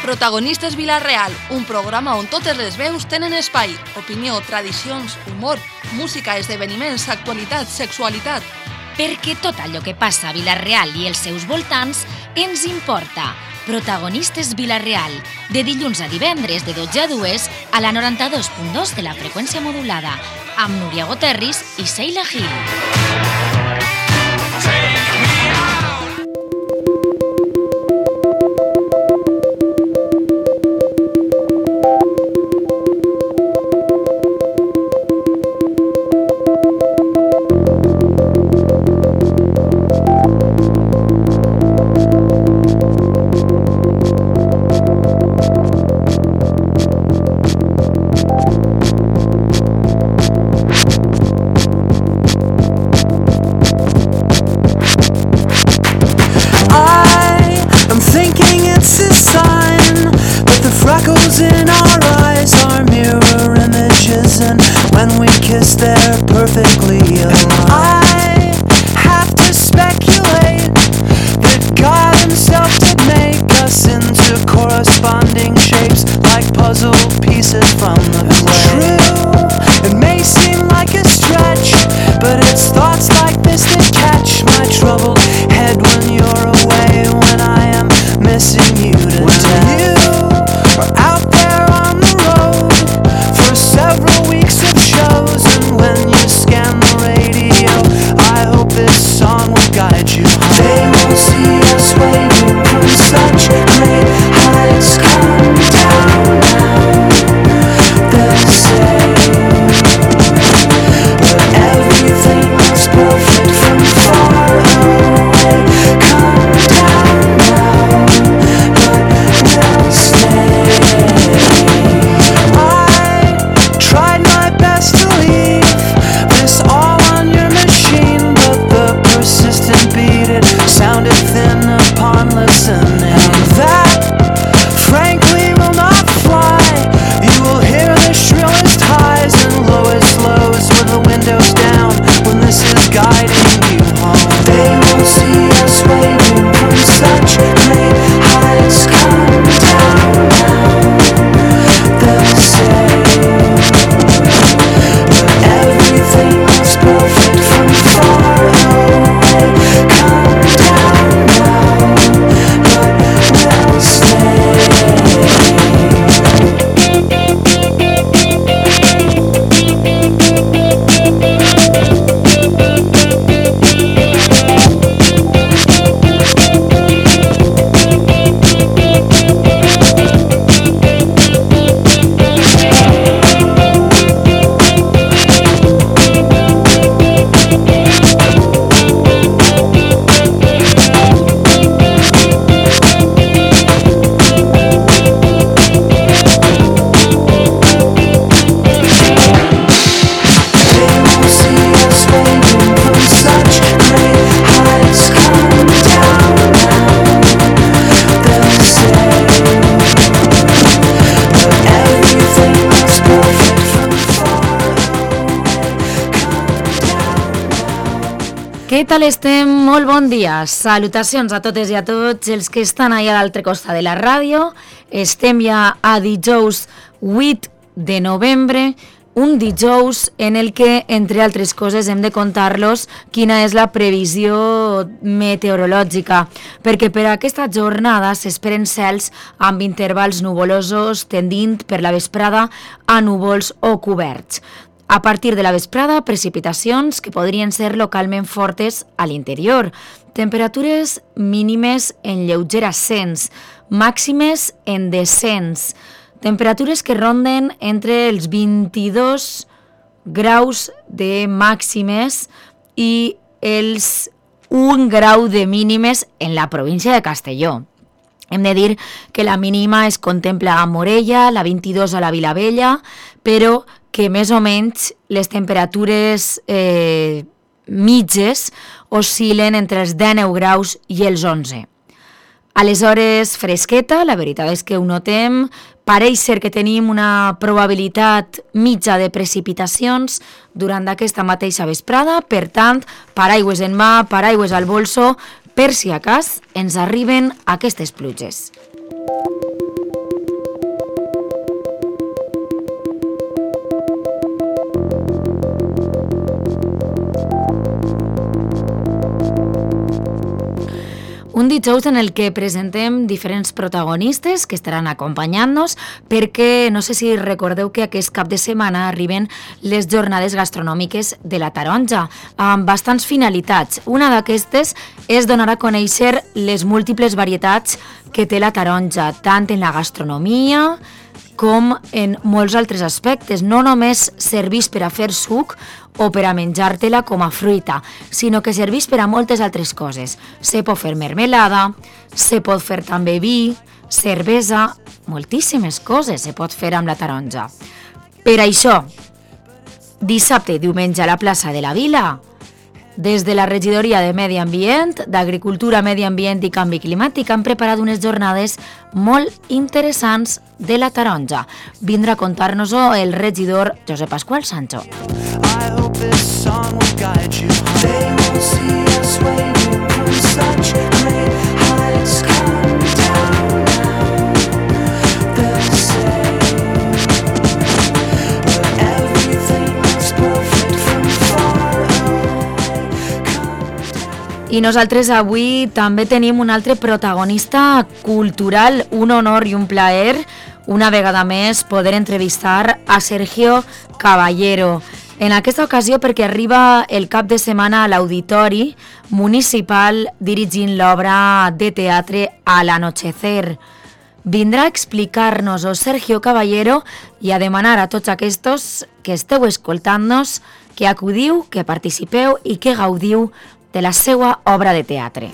Protagonistes Vila-real, un programa on totes les veus tenen espai. Opinió, tradicions, humor, música, esdeveniments, actualitat, sexualitat. Perquè tot allò que passa a Vila-real i els seus voltants ens importa. Protagonistes Vila-real, de dilluns a divendres de 12 a 2 a la 92.2 de la freqüència modulada, amb Núria Goterris i Sheila Gil. Què tal estem? Molt bon dia. Salutacions a totes i a tots els que estan allà a l'altre costat de la ràdio. Estem ja a dijous 8 de novembre, un dijous en el que, entre altres coses, hem de contar-los quina és la previsió meteorològica, perquè per aquesta jornada s'esperen cels amb intervals nuvolosos tendint per la vesprada a núvols o coberts. A partir de la vesprada, precipitacions que podrien ser localment fortes a l'interior. Temperatures mínimes en lleuger ascens, màximes en descens. Temperatures que ronden entre els 22 graus de màximes i els 1 grau de mínimes en la província de Castelló. Hem de dir que la mínima es contempla a Morella, la 22 a la Vilavella, però que més o menys les temperatures mitges oscil·len entre els 19 graus i els 11. Aleshores, fresqueta, la veritat és que ho notem, pareix ser que tenim una probabilitat mitja de precipitacions durant aquesta mateixa vesprada, per tant, paraigües en mà, paraigües al bolso, per si a cas ens arriben aquestes pluges. Un dijous en el que presentem diferents protagonistes que estaran acompanyant-nos perquè no sé si recordeu que aquest cap de setmana arriben les jornades gastronòmiques de la Taronja amb bastants finalitats. Una d'aquestes és donar a conèixer les múltiples varietats que té la Taronja, tant en la gastronomia com en molts altres aspectes. No només serveix per a fer suc o per a menjar-te-la com a fruita, sinó que serveix per a moltes altres coses. Se pot fer mermelada, se pot fer també vi, cervesa, moltíssimes coses se pot fer amb la taronja. Per això, dissabte i diumenge a la plaça de la Vila, des de la Regidoria de Medi Ambient, d'Agricultura, Medi Ambient i Canvi Climàtic han preparat unes jornades molt interessants de la taronja. Vindrà a contar-nos-ho el regidor Josep Pasqual Sancho. I nosaltres avui també tenim un altre protagonista cultural, un honor i un plaer, una vegada més, poder entrevistar a Sergio Caballero. En aquesta ocasió perquè arriba el cap de setmana a l'Auditori Municipal dirigint l'obra de teatre A l'Anochecer. Vindrà a explicar-nos-ho Sergio Caballero i a demanar a tots aquests que esteu escoltant-nos que acudiu, que participeu i que gaudiu de la seva obra de teatre.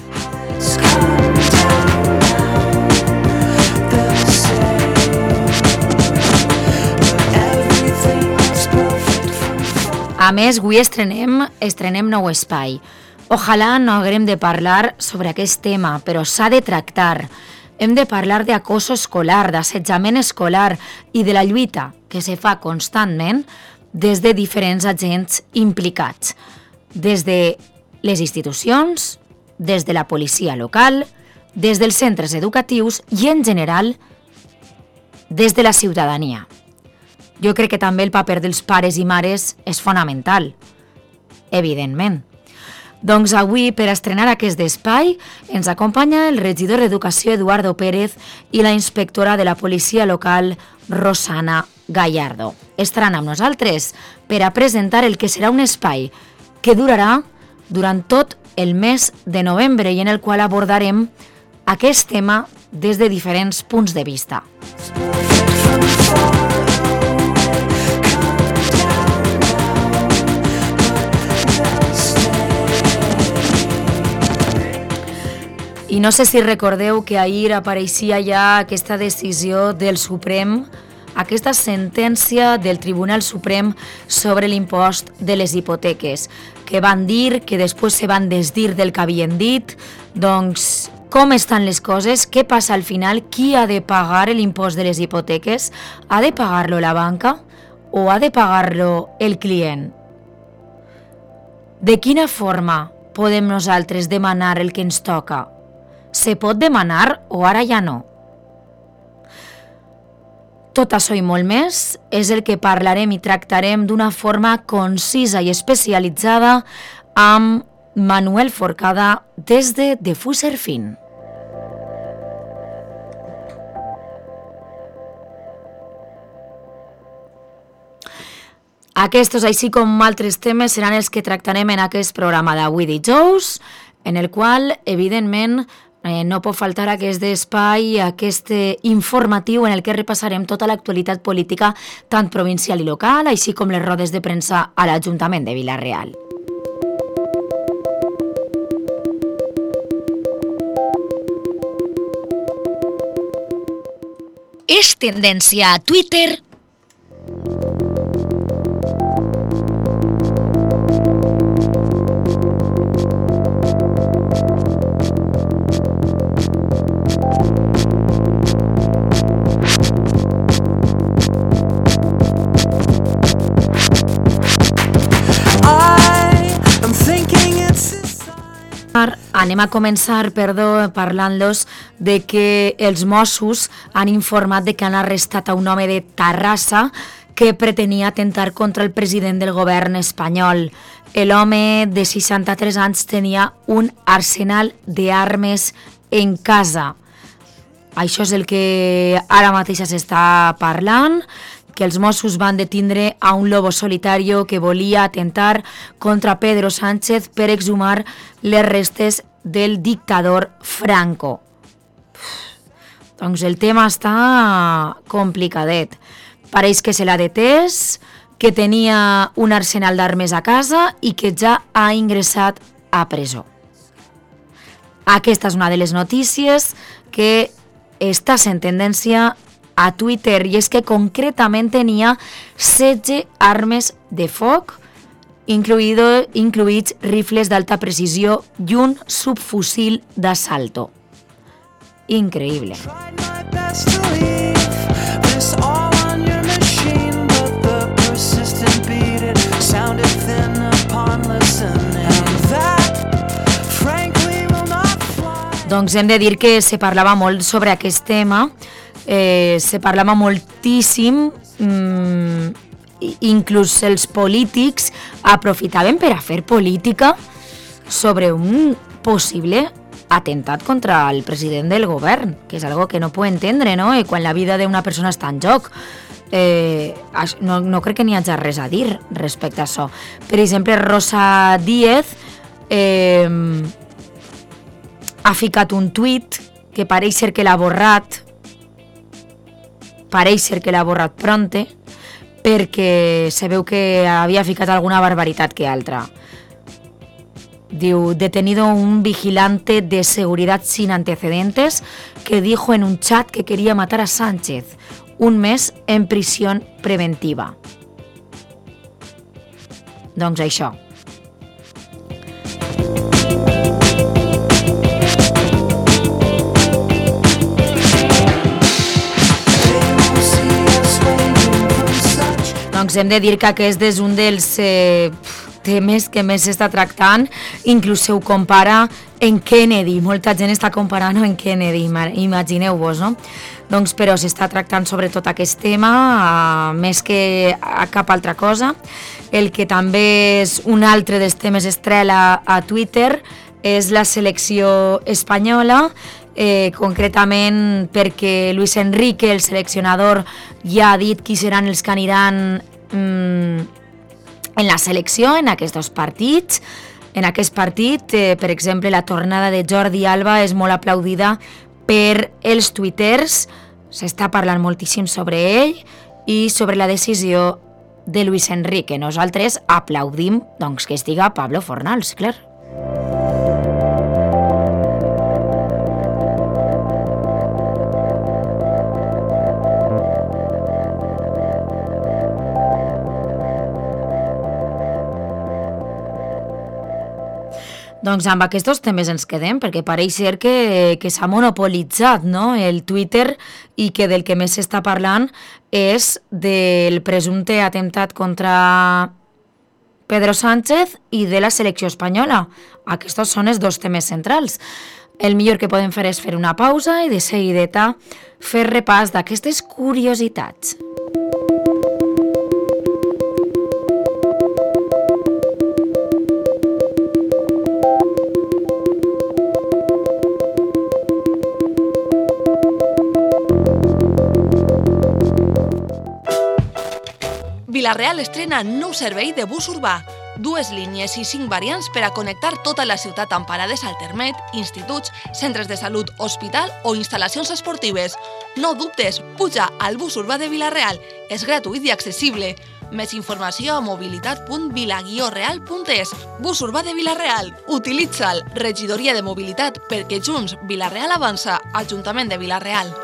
A més, avui estrenem nou espai. Ojalà no haguem de parlar sobre aquest tema, però s'ha de tractar. Hem de parlar d'acoso escolar, d'assetjament escolar i de la lluita que se fa constantment des de diferents agents implicats. Des de les institucions, des de la policia local, des dels centres educatius i, en general, des de la ciutadania. Jo crec que també el paper dels pares i mares és fonamental, evidentment. Doncs avui, per estrenar aquest espai, ens acompanya el regidor d'Educació Eduardo Pérez i la inspectora de la policia local Rosana Gallardo. Estaran amb nosaltres per a presentar el que serà un espai que durarà durant tot el mes de novembre i en el qual abordarem aquest tema des de diferents punts de vista. I no sé si recordeu que ahir apareixia ja aquesta decisió del Suprem, aquesta sentència del Tribunal Suprem sobre l'impost de les hipoteques, que van dir que després se van desdir del que havien dit. Doncs, com estan les coses? Què passa al final? Qui ha de pagar l'impost de les hipoteques? Ha de pagar-lo la banca o ha de pagar-lo el client? De quina forma podem nosaltres demanar el que ens toca? Se pot demanar o ara ja no? Tot això i molt més és el que parlarem i tractarem d'una forma concisa i especialitzada amb Manuel Forcada des de Defuser Fin. Aquests, així com altres temes, seran els que tractarem en aquest programa d'avui dijous, en el qual, evidentment, no pot faltar aquest espai, aquest informatiu en el que repassarem tota l'actualitat política, tant provincial i local, així com les rodes de premsa a l'Ajuntament de Vila-real. És tendència a Twitter. Anem a començar, parlant-los de que els Mossos han informat de que han arrestat a un home de Terrassa que pretenia atentar contra el president del govern espanyol. L'home de 63 anys tenia un arsenal d'armes en casa. Això és el que ara mateix s'està parlant, que els Mossos van detindre a un lobo solitario que volia atentar contra Pedro Sánchez per exhumar les restes del dictador Franco. Doncs el tema està complicadet. Pareix que se l'ha detès, que tenia un arsenal d'armes a casa i que ja ha ingressat a presó. Aquesta és una de les notícies que està sent tendència a Twitter, i és que concretament tenia 16 armes de foc, incluïts rifles d'alta precisió i un subfusil d'assalto. Increïble. Doncs hem de dir que se parlava molt sobre aquest tema, se parlava moltíssim, inclús els polítics aprofitaven per a fer política sobre un possible atemptat contra el president del govern, que és algo que no puc entendre, no? I quan la vida d'una persona està en joc. No crec que n'hi hagi res a dir respecte a això. Per exemple, Rosa Díez ha ficat un tuit que pareix ser que l'ha borrat pronte, perquè se veu que havia ficat alguna barbaritat que altra. Diu, detenido un vigilante de seguridad sin antecedentes que dijo en un chat que quería matar a Sánchez. Un mes en prisión preventiva. Doncs això. Doncs hem de dir que aquest és un dels temes que més s'està tractant, inclús ho compara en Kennedy, molta gent està comparant-ho en Kennedy, imagineu-vos, no? Doncs però s'està tractant sobretot aquest tema, més que a cap altra cosa. El que també és un altre dels temes estrella a Twitter és la selecció espanyola, concretament perquè Luis Enrique, el seleccionador, ja ha dit qui seran els que aniran en la selecció, en aquests dos partits. En aquest partit, per exemple, la tornada de Jordi Alba és molt aplaudida per els tuiters. S'està parlant moltíssim sobre ell i sobre la decisió de Luis Enrique. Nosaltres aplaudim doncs, que estiga Pablo Fornals, clar. Doncs amb aquests temes ens quedem, perquè pareix ser que s'ha monopolitzat, no?, el Twitter, i que del que més s'està parlant és del presumpte atemptat contra Pedro Sánchez i de la selecció espanyola. Aquests són els dos temes centrals. El millor que podem fer és fer una pausa i de seguideta fer repàs d'aquestes curiositats. Vila-real estrena nou servei de bus urbà, 2 línies i 5 variants per a connectar tota la ciutat amb parades al Termet, instituts, centres de salut, hospital o instal·lacions esportives. No dubtes, puja al bus urbà de Vila-real, és gratuït i accessible. Més informació a mobilitat.vila-real.es. Bus urbà de Vila-real, utilitza'l. Regidoria de Mobilitat, perquè junts Vila-real avança. Ajuntament de Vila-real.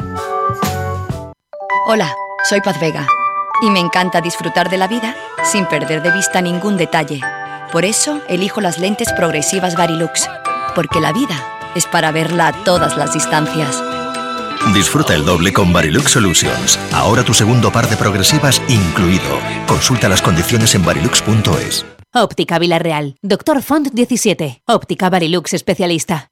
Hola, soy Paz Vega. Y me encanta disfrutar de la vida sin perder de vista ningún detalle. Por eso elijo las lentes progresivas Varilux, porque la vida es para verla a todas las distancias. Disfruta el doble con Varilux Solutions. Ahora tu segundo par de progresivas incluido. Consulta las condiciones en varilux.es. Óptica Vila-real. Doctor Font 17. Óptica Varilux especialista.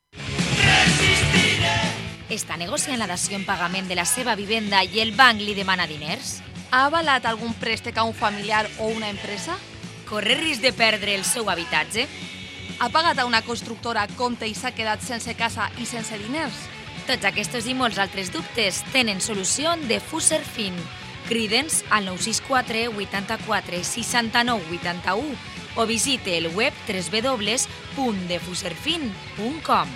Està negociant la dació en pagament de la seva vivenda i el banc li demana diners? Ha avalat algun préstec a un familiar o una empresa? Corre risc de perdre el seu habitatge? Ha pagat a una constructora a compte i s'ha quedat sense casa i sense diners? Tots aquests i molts altres dubtes tenen solució de Fuserfin. Crida'ns al 964 84 69 81 o visite el web www.defuserfin.com.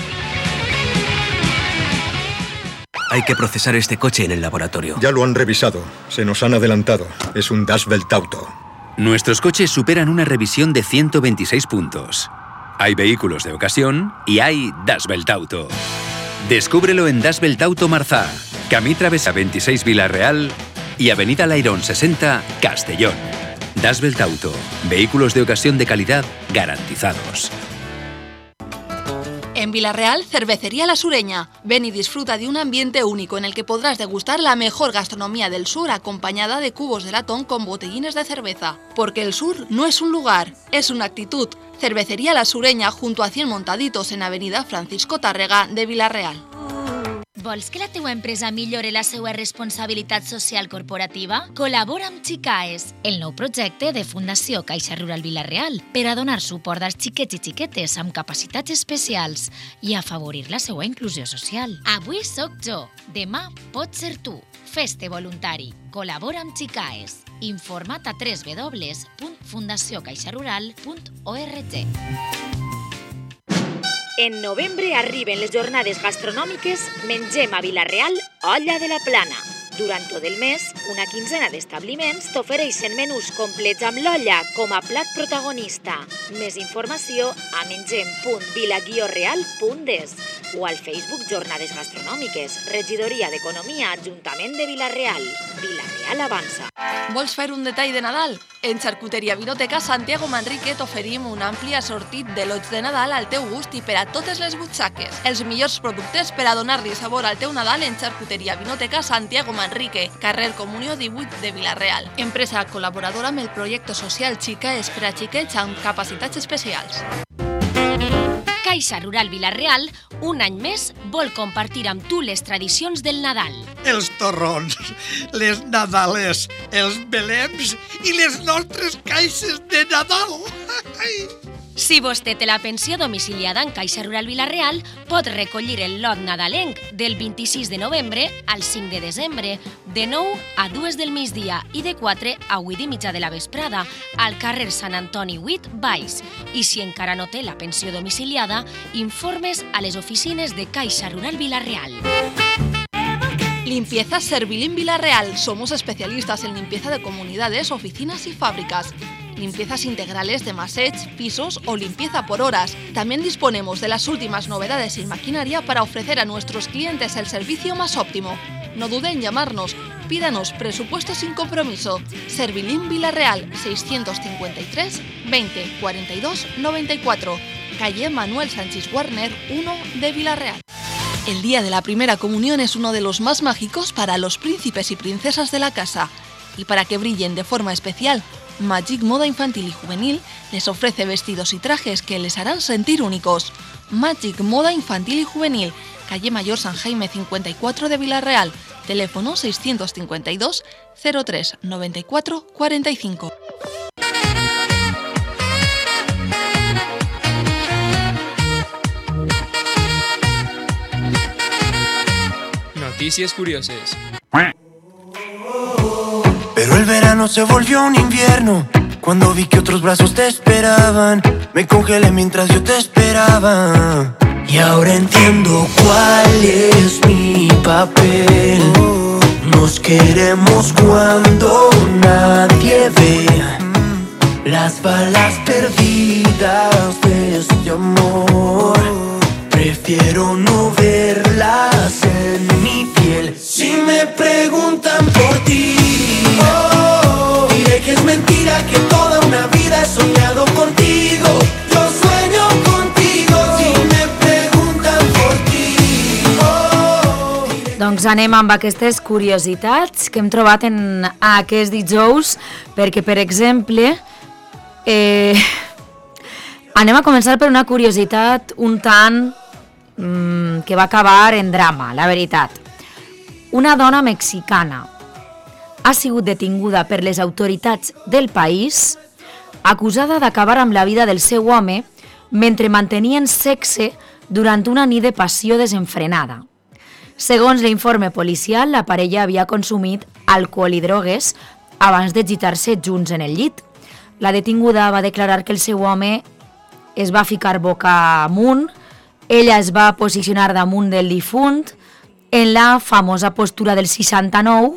Hay que procesar este coche en el laboratorio. Ya lo han revisado. Se nos han adelantado. Es un Das Welt Auto. Nuestros coches superan una revisión de 126 puntos. Hay vehículos de ocasión y hay Das Welt Auto. Descúbrelo en Das Welt Auto Marzá, Camí Travessa 26 Vila-real y Avenida Lairón 60 Castellón. Das Welt Auto. Vehículos de ocasión de calidad garantizados. En Vila-real, Cervecería La Sureña. Ven y disfruta de un ambiente único en el que podrás degustar la mejor gastronomía del sur acompañada de cubos de latón con botellines de cerveza. Porque el sur no es un lugar, es una actitud. Cervecería La Sureña junto a 100 Montaditos en Avenida Francisco Tàrrega de Vila-real. Vols que la teua empresa millore la seva responsabilitat social corporativa? Col·labora amb Xicaes, el nou projecte de Fundació Caixa Rural Vila-real per a donar suport als xiquets i xiquetes amb capacitats especials i afavorir la seva inclusió social. Avui sóc jo, demà pots ser tu. Fes-te voluntari. Col·labora amb Xicaes. Informa't a www.fundaciocaixarural.org. En novembre arriben les jornades gastronòmiques Mengem a Vila-real Olla de la Plana. Durant tot el mes, una quinzena d'establiments t'ofereixen menús complets amb l'olla com a plat protagonista. Més informació a mengem.vila-real.es o al Facebook Jornades Gastronòmiques, Regidoria d'Economia, Ajuntament de Vila-real. Vila-real avança. Vols fer un detall de Nadal? En Xarcuteria Vinoteca Santiago Manrique t'oferim un ampli assortit de lots de Nadal al teu gust i per a totes les butxaques. Els millors productes per a donar-li sabor al teu Nadal en Xarcuteria Vinoteca Santiago Manrique, carrer Comunió 18 de Vila-real. Empresa col·laboradora amb el projecte social Xicaes per a xiquets amb capacitats especials. Caixa Rural Vila-real, un any més, vol compartir amb tu les tradicions del Nadal. Els torrons, les nadales, els belems i les nostres caixes de Nadal. Si vostè té la pensió domiciliada en Caixa Rural Vila-real, pot recollir el lot nadalenc del 26 de novembre al 5 de desembre, de 9 a 2 del migdia i de 4 a 8:30 de la vesprada, al carrer Sant Antoni 8, Baix. I si encara no té la pensió domiciliada, informes a les oficines de Caixa Rural Vila-real. Limpieza Servilín Vila-real. Somos especialistas en limpieza de comunidades, oficinas y fábricas. Limpiezas integrales de massage, pisos o limpieza por horas. También disponemos de las últimas novedades en maquinaria para ofrecer a nuestros clientes el servicio más óptimo. No dude en llamarnos. Pídanos presupuesto sin compromiso. Servilín Vila-real, 653 20 42 94. Calle Manuel Sánchez Warner, 1 de Vila-real. El día de la primera comunión es uno de los más mágicos para los príncipes y princesas de la casa. Y para que brillen de forma especial, Magic Moda Infantil y Juvenil les ofrece vestidos y trajes que les harán sentir únicos. Magic Moda Infantil y Juvenil, calle Mayor San Jaime 54 de Vila-real, teléfono 652 03 94 45. Noticias curiosas. Pero el verano se volvió un invierno. Cuando vi que otros brazos te esperaban, me congelé mientras yo te esperaba. Y ahora entiendo cuál es mi papel. Nos queremos cuando nadie ve las balas perdidas de este amor. Prefiero no verlas en mi piel. Si me preguntan por ti, diré que es mentira, que toda una vida he soñado contigo. Yo sueño contigo. Si me preguntan por ti, Doncs anem amb aquestes curiositats que hem trobat en aquest dijous, perquè, per exemple, anem a començar per una curiositat un tant que va acabar en drama, la veritat. Una dona mexicana ha sigut detinguda per les autoritats del país acusada d'acabar amb la vida del seu home mentre mantenien sexe durant una nit de passió desenfrenada. Segons l'informe policial, la parella havia consumit alcohol i drogues abans de gitar-se junts en el llit. La detinguda va declarar que el seu home es va ficar boca amunt, ella es va posicionar damunt del difunt en la famosa postura del 69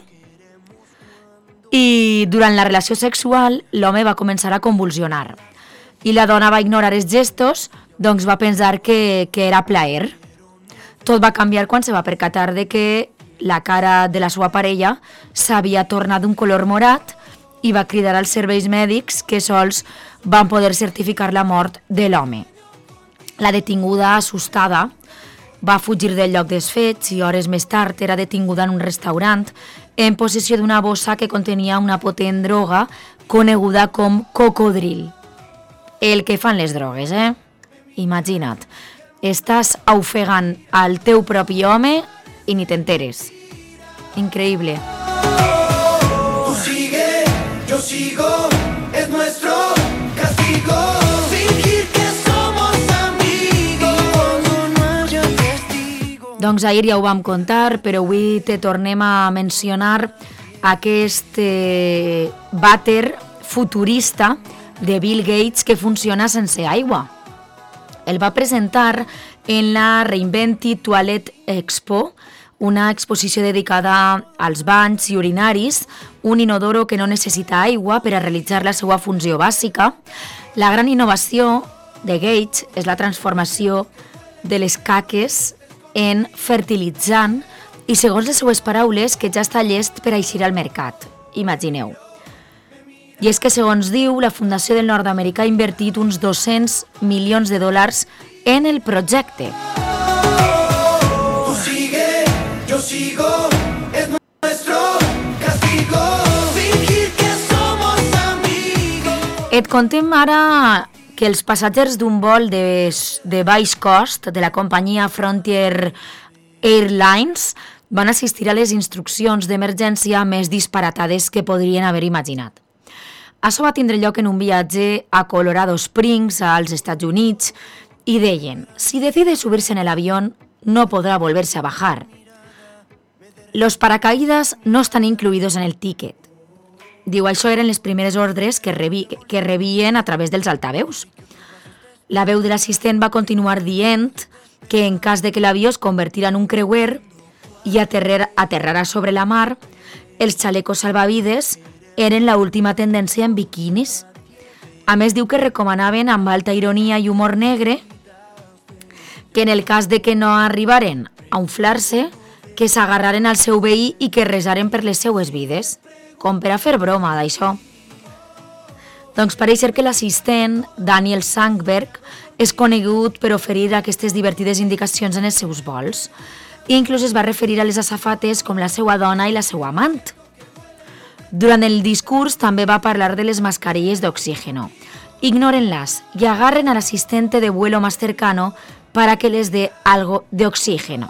i durant la relació sexual l'home va començar a convulsionar i la dona va ignorar els gestos, doncs va pensar que era plaer. Tot va canviar quan se va percatar de que la cara de la seva parella s'havia tornat d'un color morat i va cridar als serveis mèdics que sols van poder certificar la mort de l'home. La detinguda, assustada, va fugir del lloc dels fets i hores més tard era detinguda en un restaurant en possessió d'una bossa que contenia una potent droga coneguda com cocodril. El que fan les drogues, Imagina't, estàs ofegant al teu propi home i ni t'enteres. Increïble. Tú sigue, yo sigo, es nuestro castigo. Fingir que somos amigos cuando no haya testigos. Doncs ahir ja ho vam contar, però avui te tornem a mencionar aquest vàter futurista de Bill Gates que funciona sense aigua. El va presentar en la Reinvented Toilet Expo, una exposició dedicada als banys i urinaris, un inodoro que no necessita aigua per a realitzar la seva funció bàsica. La gran innovació de Gates és la transformació de les caques en fertilitzant i, segons les seues paraules, que ja està llest per a eixir al mercat. Imagineu. I és que, segons diu, la Fundació del Nord-Americà ha invertit uns $200 milions en el projecte. Tú sigue, yo sigo, es nuestro castigo. Fingir que somos amigos. Et contem ara que els passatgers d'un vol de baix cost de la companyia Frontier Airlines van assistir a les instruccions d'emergència més disparatades que podrien haver imaginat. Això va tindre lloc en un viatge a Colorado Springs, als Estats Units, y deien, si decide subirse en el avión, no podrá volverse a bajar. Los paracaídas no están incluidos en el ticket. Diu, això eren les primeres ordres que rebien a través dels altaveus. La veu de l'assistent va continuar dient que en cas de que l'avió es convertirà en un creuer i aterrarà sobre la mar, els xalecos salvavides eren l'última tendència en biquinis. A més, diu que recomanaven amb alta ironia i humor negre que en el cas de que no arribaren a inflar-se, que s'agarraren al seu veí i que resaren per les seues vides, com per a fer broma d'això. Doncs pareix ser que l'assistent, Daniel Sandberg, és conegut per oferir aquestes divertides indicacions en els seus vols i inclús es va referir a les azafates com la seva dona i la seva amant. Durant el discurs també va parlar de les mascarillas de oxígeno. Ignórenlas y agarren al asistente de vuelo más cercano para que les dé algo de oxígeno.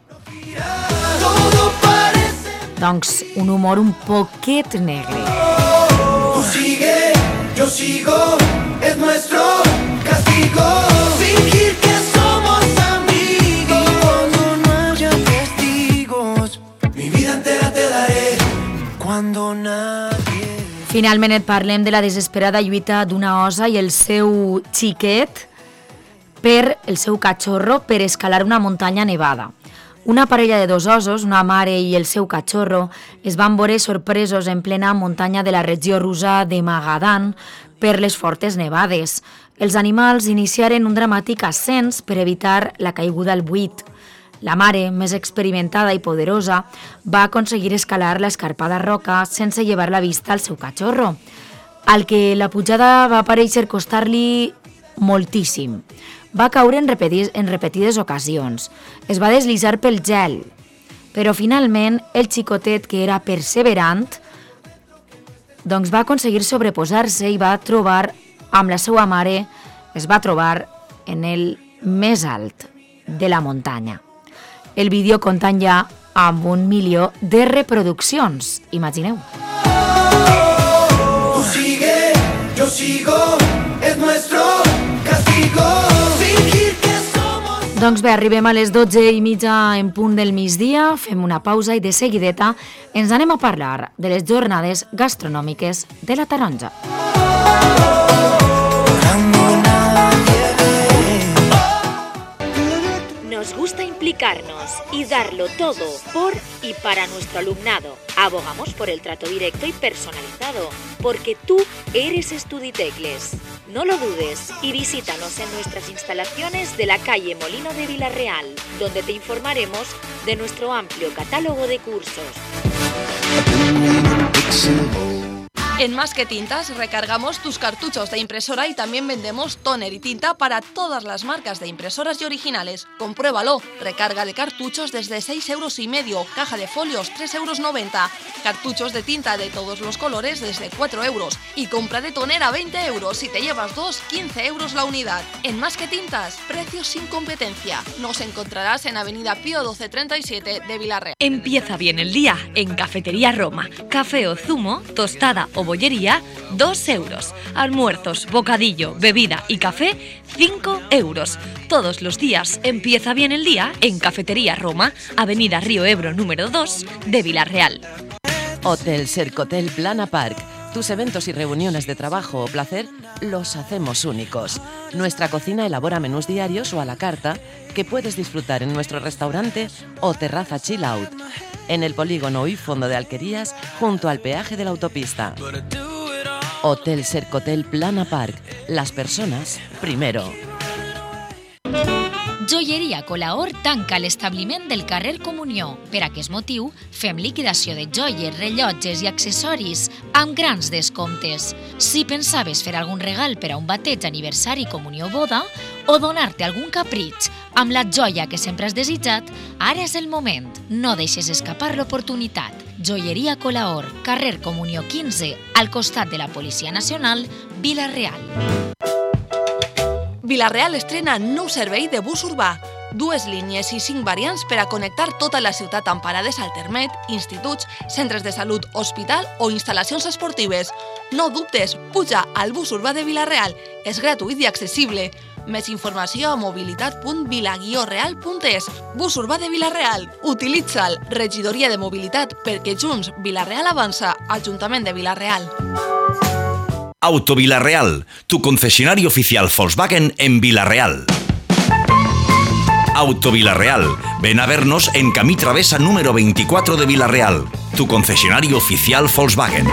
Doncs un humor un poquet negre. Tú sigue, yo sigo, es nuestro castigo. Fingir que somos amigos cuando no haya testigos. Mi vida entera te daré cuando nadie... Finalment et parlem de la desesperada lluita d'una osa i el seu xiquet el seu cachorro, per escalar una muntanya nevada. Una parella de dos osos, una mare i el seu cachorro, es van veure sorpresos en plena muntanya de la regió russa de Magadan per les fortes nevades. Els animals iniciaren un dramàtic ascens per evitar la caiguda al buit. La mare, més experimentada i poderosa, va aconseguir escalar l'escarpada roca sense llevar la vista al seu cachorro, al que la pujada va parèixer costar-li moltíssim. Va caure en repetides ocasions. Es va deslizar pel gel. Però finalment el xicotet, que era perseverant, doncs va aconseguir sobreposar-se i va trobar amb la seva mare, es va trobar en el més alt de la muntanya. El vídeo comptant ja amb 1 milió de reproduccions, imagineu. sigo, es nuestro castigo. Fingir que somos... Doncs bé, arribem a les 12:30 en punt del migdia, fem una pausa i de seguideta ens anem a parlar de les jornades gastronòmiques de la Taronja. Nos gusta implicarnos y darlo todo por y para nuestro alumnado. Abogamos por el trato directo y personalizado, porque tú eres Estuditecles. No lo dudes y visítanos en nuestras instalaciones de la calle Molino de Vilarreal, donde te informaremos de nuestro amplio catálogo de cursos. En Más que Tintas recargamos tus cartuchos de impresora y también vendemos tóner y tinta para todas las marcas de impresoras y originales. Compruébalo. Recarga de cartuchos desde 6,5 €, caja de folios 3,90 €, cartuchos de tinta de todos los colores desde 4 € y compra de tóner a 20 € si te llevas 2, 15 € la unidad. En Más que Tintas, precios sin competencia. Nos encontrarás en Avenida Pío 1237 de Vilarreal. Empieza bien el día en Cafetería Roma. Café o zumo, tostada o bollería, 2 €. Almuerzos, bocadillo, bebida y café, 5 €. Todos los días empieza bien el día en Cafetería Roma, Avenida Río Ebro número 2 de Vilarreal. Hotel Sercotel Plana Park. Tus eventos y reuniones de trabajo o placer los hacemos únicos. Nuestra cocina elabora menús diarios o a la carta que puedes disfrutar en nuestro restaurante o terraza chill out, en el polígono y fondo de Alquerías, junto al peaje de la autopista. Hotel Sercotel Plana Park. Las personas primero. Joieria Colaor tanca l'establiment del carrer Comunió. Per aquest motiu, fem liquidació de joies, rellotges i accessoris amb grans descomptes. Si pensaves fer algun regal per a un bateig, aniversari, comunió o boda, o donar-te algun capritx amb la joia que sempre has desitjat, ara és el moment. No deixes escapar l'oportunitat. Joieria Colaor, carrer Comunió 15, al costat de la Policia Nacional, Vilarreal. Vilarreal estrena nou servei de bus urbà. 2 línies i 5 variants per a connectar tota la ciutat amb parades al Termet, instituts, centres de salut, hospital o instal·lacions esportives. No dubtes, puja al bus urbà de Vilarreal. És gratuït i accessible. Més informació a mobilitat.vila-real.es. Bus urbà de Vilarreal. Utilitza'l. Regidoria de Mobilitat, perquè junts Vilarreal avança. Ajuntament de Vilarreal. Auto Vilarreal, tu concesionario oficial Volkswagen en Vilarreal. Auto Vilarreal, ven a vernos en Camí Travesa número 24 de Vilarreal, tu concesionario oficial Volkswagen.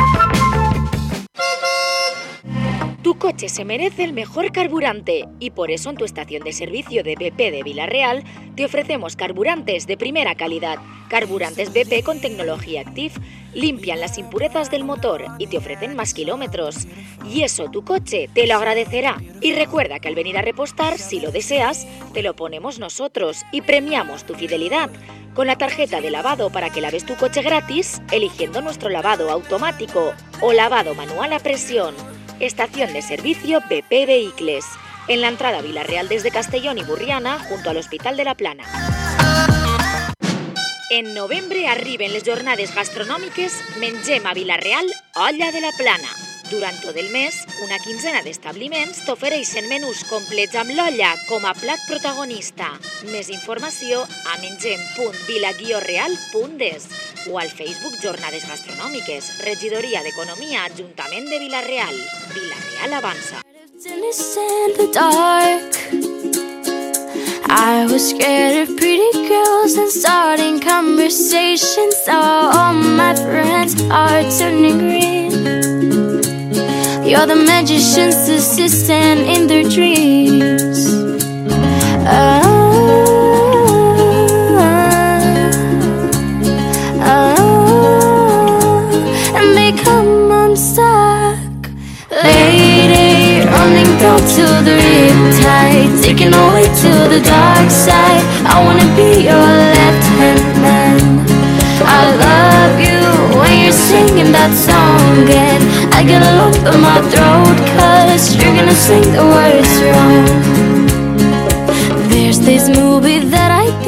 Tu coche se merece el mejor carburante y por eso en tu estación de servicio de BP de Vilarreal te ofrecemos carburantes de primera calidad. Carburantes BP con tecnología Active limpian las impurezas del motor y te ofrecen más kilómetros. Y eso tu coche te lo agradecerá. Y recuerda que al venir a repostar, si lo deseas, te lo ponemos nosotros y premiamos tu fidelidad con la tarjeta de lavado para que laves tu coche gratis eligiendo nuestro lavado automático o lavado manual a presión. Estación de servicio BP Vehicles, en la entrada Vilarreal desde Castellón y Burriana, junto al Hospital de la Plana. En novembre arriben les jornades gastronòmiques Mengem a Vilarreal, Olla de la Plana. Durant tot el mes, una quinzena d'establiments t'ofereixen menús complets amb l'olla com a plat protagonista. Més informació a mengem.vila-real.es o al Facebook Jornades Gastronòmiques, Regidoria d'Economia, Ajuntament de Vilarreal. Vilarreal avança. I was scared of pretty girls and starting conversations. Now all my friends are turning green. You're the magician's assistant in their dreams. And become unstuck. Lady, running down to the riptide, taking away to the dark side. I wanna be your left-hand man. I love you when you're singing that song, and I get a lump in my throat, 'cause you're gonna sing the words wrong. There's this movie that I think you...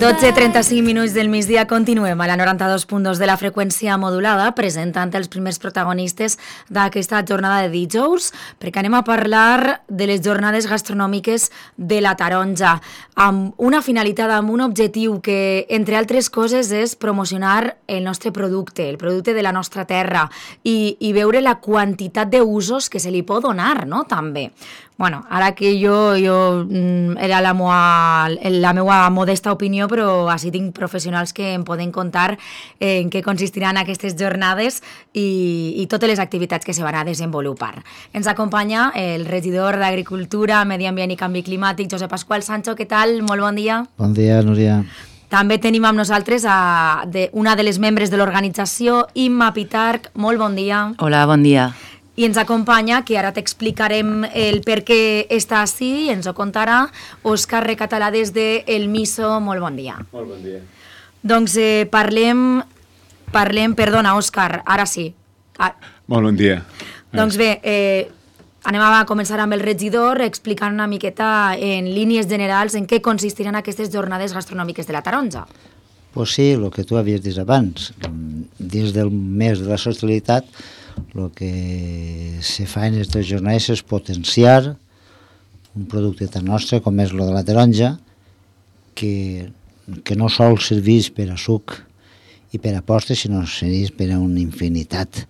12:35 minuts del migdia, continuem a la 92.2 de la freqüència modulada, presentant els primers protagonistes d'aquesta jornada de dijous, perquè anem a parlar de les jornades gastronòmiques de la Taronja, amb una finalitat, amb un objectiu que, entre altres coses, és promocionar el nostre producte, el producte de la nostra terra, i veure la quantitat d'usos que se li pot donar, no?, també. Bueno, ara que jo era la meva modesta opinió, però així tinc professionals que em poden contar en què consistiran aquestes jornades i totes les activitats que se van a desenvolupar. Ens acompanya el regidor d'Agricultura, Medi Ambient i Canvi Climàtic, Josep Pasqual Sancho. Què tal? Molt bon dia. Bon dia, Núria. També tenim amb nosaltres una de les membres de l'organització, Imma Pitarch. Molt bon dia. Hola, bon dia. I ens acompanya, que ara t'explicarem el per què està així, i ens ho contarà Òscar Recatalà des de El Miso. Molt bon dia. Molt bon dia. Doncs parlem, perdona, Òscar, ara sí. Molt bon dia. Doncs bé, anem a començar amb el regidor explicant una miqueta en línies generals en què consistiran aquestes jornades gastronòmiques de la Taronja. Pues sí, el que tu havies dit abans. Dins del mes de la sostenibilitat, el que se fa en aquestes jornades és potenciar un producte tan nostre com és el de la taronja, que no sol serveix per a suc i per a postres, sinó serveix per a una infinitat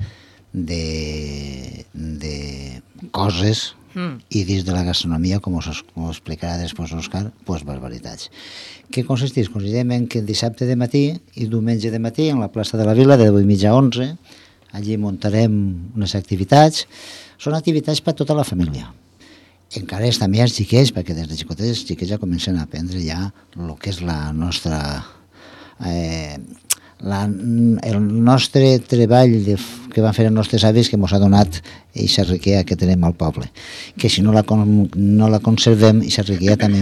de coses, i dins de la gastronomia, com ho explicarà després Òscar, doncs barbaritats. Què consisteix? Consistem en que dissabte de matí i diumenge de matí en la plaça de la Vila, de 10:30 a 11, allí muntarem unes activitats. Són activitats per a tota la família. Encara també els xiquets, perquè des de xicotets els xiquets ja comencen a aprendre ja el que és la nostra... el nostre treball que van fer els nostres avis, que ens ha donat aquesta riquesa que tenim al poble. Que si no la conservem, aquesta riquesa també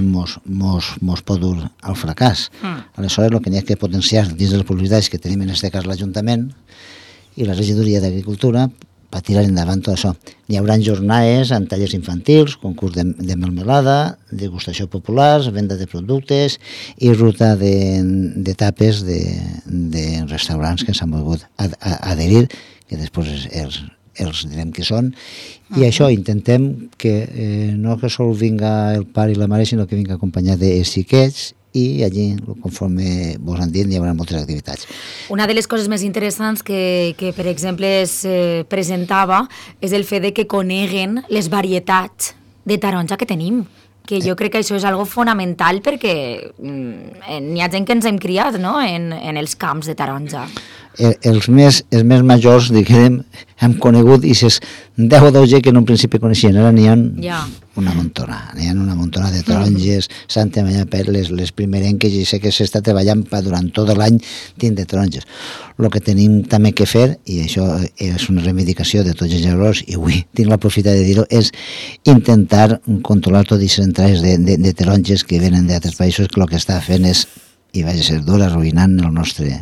ens pot dur al fracàs. Aleshores, el que n'hi ha que potenciar dins de les publicitats que tenim en aquest cas l'Ajuntament i la regidoria d'Agricultura per tirar endavant tot això. Hi haurà jornades amb tallers infantils, concurs de melmelada, degustació populars, venda de productes i ruta de tapes de restaurants que s'han volgut adherir, que després els direm que són, i això intentem que no que sol vinga el pare i la mare, sinó que vinga acompanyat dels xiquets, i allí, conforme vos han dit, hi haurà moltes activitats. Una de les coses més interessants que per exemple, es presentava és el fet de que coneguen les varietats de taronja que tenim, que jo crec que això és algo fonamental perquè n'hi ha gent que ens hem criat, no?, en els camps de taronja. Els més majors, diguem, hem conegut i ses 10 o 12 que en un principi coneixien, ara n'hi ha una muntona de taronges, Santa Maria Perles, les primerenques, i sé que s'està treballant durant tot l'any dins de taronges. El que tenim també que fer, i això és una reivindicació de tots els errors, i avui tinc la profita de dir-ho, és intentar controlar totes les entrades de taronges que venen d'altres països, que el que està fent és, i vaig a ser dur, arruïnant el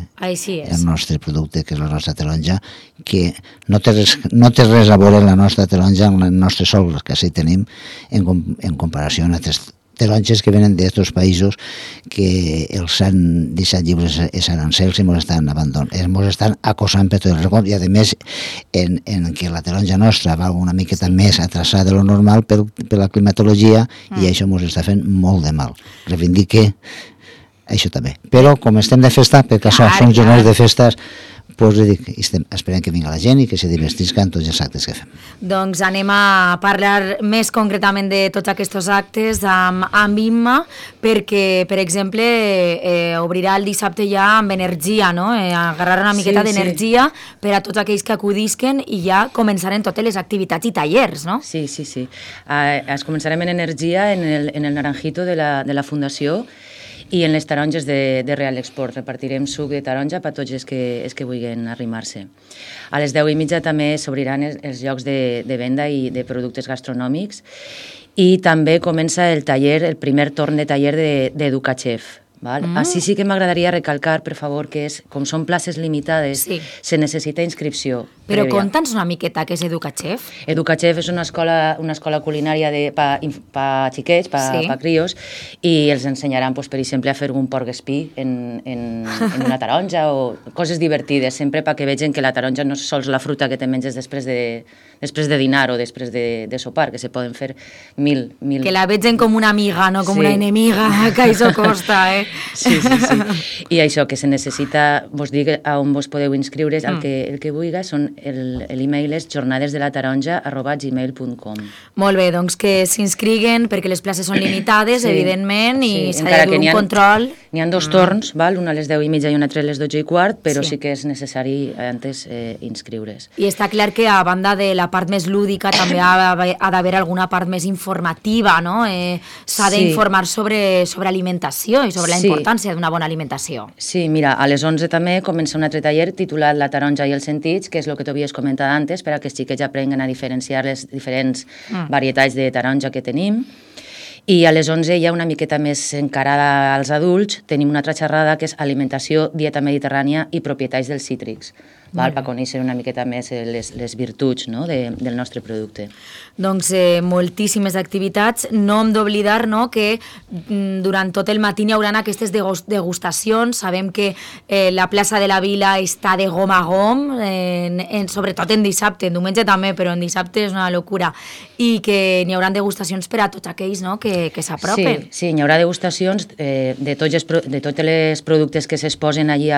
nostre producte, que és la nostra taronja, que no té res a veure la nostra taronja amb el nostre sol, que sí tenim, en comparació amb altres taronges que venen d'altres països que els han deixat lliures els arancels i ens estan acosant per tot el record, i a més en que la taronja nostra va una miqueta més atrasada de lo normal per la climatologia, i això ens està fent molt de mal. Reivindique això també. Però com estem de festa, perquè això són jornades de festes, doncs esperem que vingui la gent i que se divertisca en tots els actes que fem. Doncs anem a parlar més concretament de tots aquests actes amb Imma, perquè, per exemple, obrirà el dissabte ja amb energia, no? Agarrar una miqueta d'energia per a tots aquells que acudisquen, i ja començaran totes les activitats i tallers, no? Sí. Es començarem en energia en el Naranjito de la Fundació, i en les taronges de Real Export. Repartirem suc de taronja per tots els que vulguin arrimar-se. A les 10:30 també s'obriran els llocs de venda i de productes gastronòmics, i també comença el primer torn de taller d'EducaChef, Val? Així sí que m'agradaria recalcar, per favor, que com són places limitades, se necessita inscripció. Però conta'ns una miqueta què és EducaChef. EducaChef és una escola culinària pa xiquets, pa crios, i els ensenyaran, per exemple, a fer un porc espí en una taronja o coses divertides, sempre perquè vegin que la taronja no és sols la fruta que te menges després de dinar o després de sopar, que se poden fer mil... Que la vegin com una amiga, no com una enemiga, que això costa, Sí. I això, que se necessita, vos dic on vos podeu inscriure's, el que vulgui, l'email és jornadesdelataronja@gmail.com. Molt bé, doncs que s'inscriguen perquè les places són limitades, evidentment, i s'ha de dur un control. N'hi ha 2 torns, un a les 10:30 i un altre a les 12:15, però sí que és necessari antes inscriure's. I està clar que a banda de la part més lúdica també ha d'haver alguna part més informativa, no? S'ha d'informar sobre alimentació i sobre la importància d'una bona alimentació. Sí, mira, a les 11 també comença un altre taller titulat La taronja i els sentits, que és el que t'havies comentat antes, per a que els xiquets aprenguen a diferenciar les diferents varietats de taronja que tenim. I a les 11 ja una miqueta més encarada als adults, tenim una altra xerrada que és alimentació, dieta mediterrània i propietats dels cítrics, per conèixer una miqueta més les virtuts del nostre producte. Doncs moltíssimes activitats. No hem d'oblidar que durant tot el matí hi haurà aquestes degustacions. Sabem que la plaça de la Vila està de gom a gom, sobretot en dissabte, en diumenge també, però en dissabte és una locura. I que n'hi haurà degustacions per a tots aquells que s'apropen. Sí, n'hi haurà degustacions de tots els productes que s'exposen allí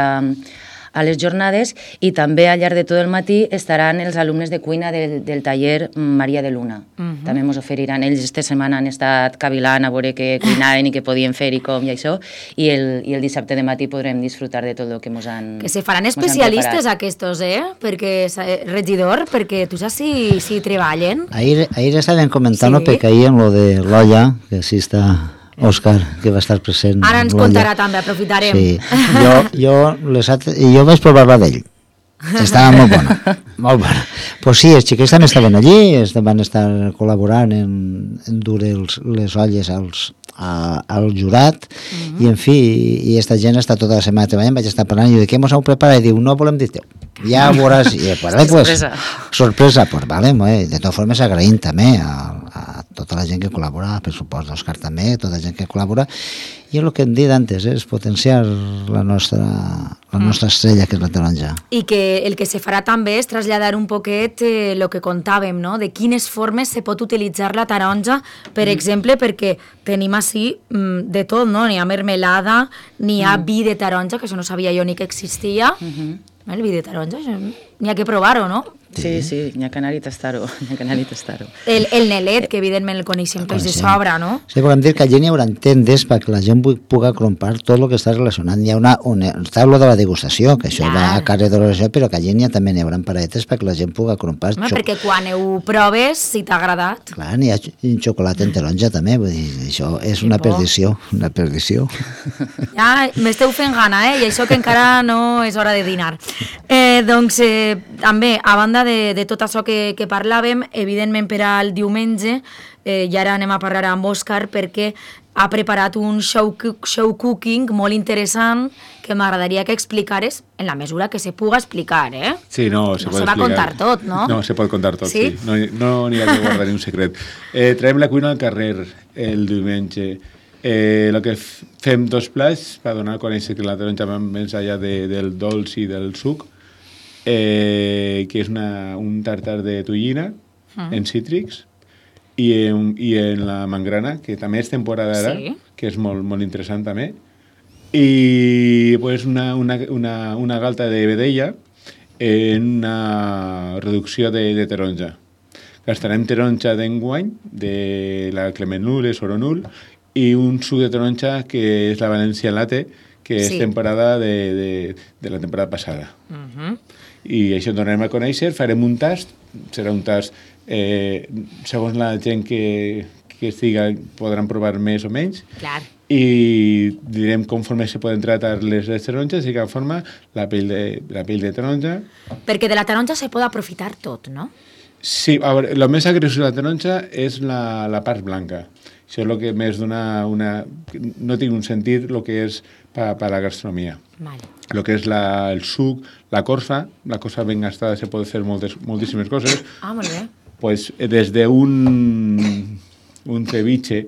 a les jornades, i també al llarg de tot el matí estaran els alumnes de cuina del taller Maria de Luna. També ens oferiran. Ells aquesta setmana han estat cavilant a veure què cuinaven i què podien fer i com i això, i el dissabte de matí podrem disfrutar de tot el que ens han Que se faran especialistes aquests, perquè, regidor, perquè tu saps si treballen. Ahir estaven comentant perquè ahir en lo de l'olla, que sí està Òscar, que va estar present. Ara ens contarà també, aprofitarem. Sí, jo vaig provar-la d'ell. Estava molt bona, molt bona. Pues sí, els xiquets també estaven allí, van estar col·laborant en dur les olles al jurat, i en fi, i aquesta gent està tota la setmana treballant, vaig estar parlant, i jo dic, què mos heu preparat? I diu, no volem dir-te-ho. Ja veuràs, i sorpresa, pues vale, de totes formes agraïm també a tota la gent que col·labora, per supost, Òscar també, tota la gent que col·labora, i el que hem dit antes, és potenciar la nostra estrella, que és la taronja. I que el que se farà també és traslladar un poquet el que contàvem, no? De quines formes se pot utilitzar la taronja, per exemple, perquè tenim així de tot, no? N'hi ha mermelada, n'hi ha vi de taronja, que això no sabia jo ni que existia. El vi de taronja, n'hi ha que provar-ho, no? Sí, n'hi ha que anar-hi a tastar-ho. El nelet, que evidentment el coneixem tots de sobre, no? Sí, volem dir que allí n'hi haurà tendes perquè la gent pugui comprar tot el que està relacionat. Hi ha està lo de la degustació, que això va a carrer de l'oració, però que allí també n'hi haurà paradetes perquè la gent pugui comprar. Perquè quan ho proves, si t'ha agradat. Clar, n'hi ha un xocolat en taronja també, vull dir, això és una perdició, una perdició. Ja m'esteu fent gana, i això que encara no és hora de dinar. Doncs també, a banda de tot això que parlàvem, evidentment per al diumenge, i ara anem a parlar amb Òscar perquè ha preparat un show cooking molt interessant que m'agradaria que explicares en la mesura que se puga explicar, Sí, no, se pot explicar. No se va contar tot, no? No, se pot contar tot, sí. No n'hi ha que guardar ni un secret. Traiem la cuina al carrer el diumenge. El que fem 2 plats per donar a conèixer que la taronja va més allà del dolç i del suc, que és un tartar de tonyina en cítrics i en la mangrana, que també és temporada ara, que és molt, molt interessant també, i pues, una galta de vedella en una reducció de taronja. Gastarem taronja d'enguany, de la Clement Nul, Soronul, i un suc de taronja que és la Valencia Latte, que és temporada de la temporada passada. I això tornarem a conèixer, farem un tast, serà un tast segons la gent que estiga podran provar més o menys. Clar. I direm conforme se poden tratar les taronges i conforme la pell de taronja. Perquè de la taronja se pot aprofitar tot, no? Sí, a veure, el més agressiu de la taronja és la part blanca. Això és el que més dona no tinc un sentit el que és per la gastronomia. Vale. Lo que és el suc, la corfa ben gastada se pot fer moltíssimes coses. Ah, molt bé. Pues desde un ceviche,